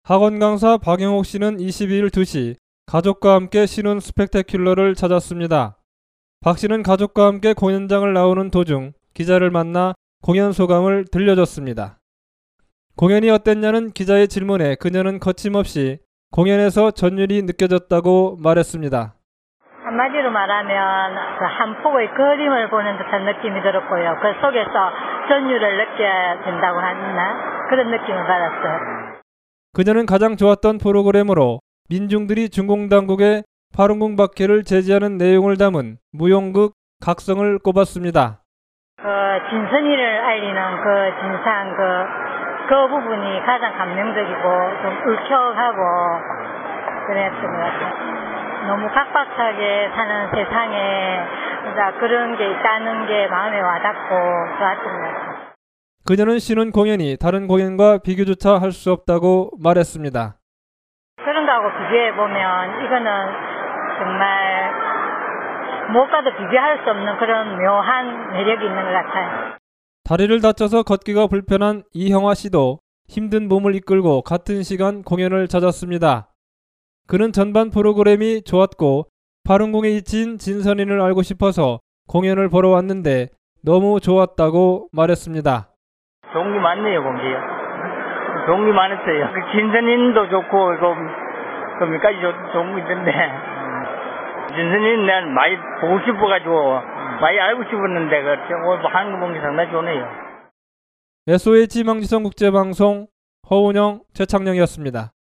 학원 강사 박영옥 씨는 22일 2시 가족과 함께 신혼 스펙테큘러를 찾았습니다. 박 씨는 가족과 함께 공연장을 나오는 도중 기자를 만나 공연 소감을 들려줬습니다. 공연이 어땠냐는 기자의 질문에 그녀는 거침없이 공연에서 전율이 느껴졌다고 말했습니다. 한마디로 말하면 한 폭의 그림을 보는 듯한 느낌이 들었고요. 그 속에서 전율을 느껴야 된다고 하나 그런 느낌을 받았어요. 그녀는 가장 좋았던 프로그램으로 민중들이 중공당국에 파룬궁박해를 제지하는 내용을 담은 무용극 각성을 꼽았습니다. 진선이를 알리는 그 진상 그 부분이 가장 감명적이고 좀 울컥하고 그랬던 것 같아요. 너무 각박하게 사는 세상에 그런 게 있다는 게 마음에 와닿고 좋았던 것 같아요. 그녀는 신혼 공연이 다른 공연과 비교조차 할 수 없다고 말했습니다. 그런 거하고 비교해보면 이거는 정말 무엇과도 비교할 수 없는 그런 묘한 매력이 있는 것 같아요. 다리를 다쳐서 걷기가 불편한 이형화 씨도 힘든 몸을 이끌고 같은 시간 공연을 찾았습니다. 그는 전반 프로그램이 좋았고 파룬궁에 있진 진선인을 알고 싶어서 공연을 보러 왔는데 너무 좋았다고 말했습니다. 좋은 게 많네요, 공기요. 좋은 게 많았어요. 진선인도 좋고, 몇 가지 좋은 게 있던데. 진선인 난 많이 보고 싶어가지고, 많이 알고 싶었는데, 오늘 하는 거 보니 상당히 좋네요. SOH 희망지성 국제방송 허운영, 최창영이었습니다.